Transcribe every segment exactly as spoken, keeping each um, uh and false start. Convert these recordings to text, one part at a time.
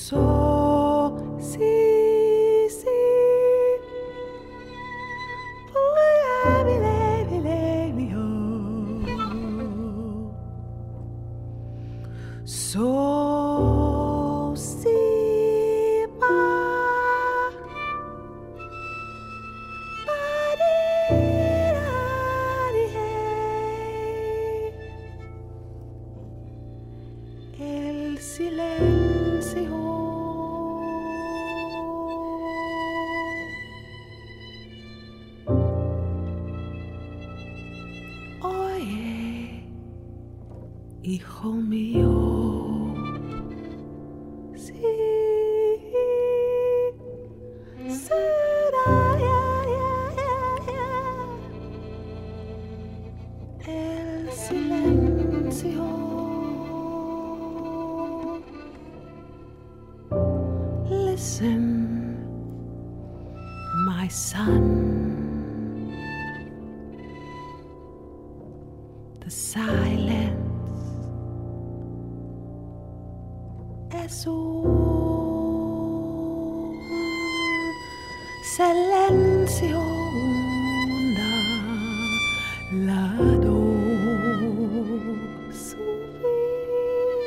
So si si Poi levi levi oh So si ba ba di da di hey El silenzio Oye, hijo mío, sí, será ya, ya, ya, ya. El silencio. Listen, my son. The silence es un silencio, una lado subir,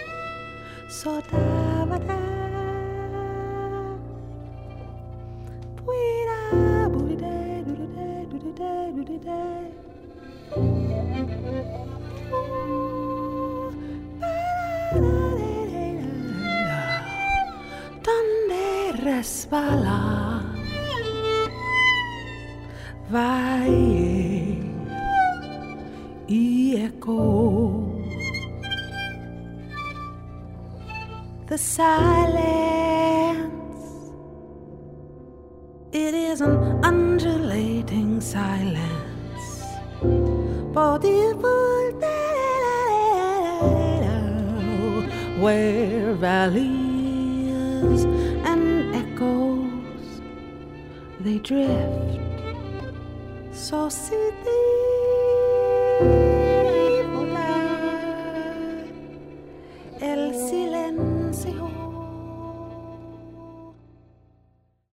sotavada, puira, buride, duride, duride, duride. Donde resbala valle y eco the silence it is an undulating silence where valleys and echoes they drift so city